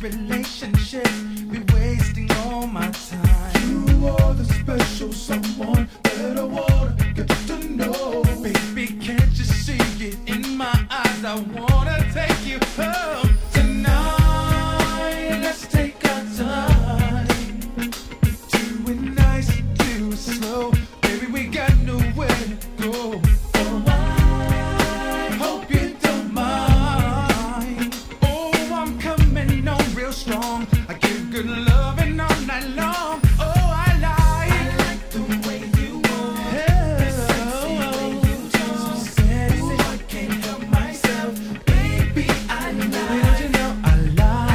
relationship, be wasting all my time. You are the special someone that I wanna get to know. Baby, can't you see it in my eyes? I wanna take you home tonight. Let's take our time, do it nice, do it slow. Baby, we got nowhere to go.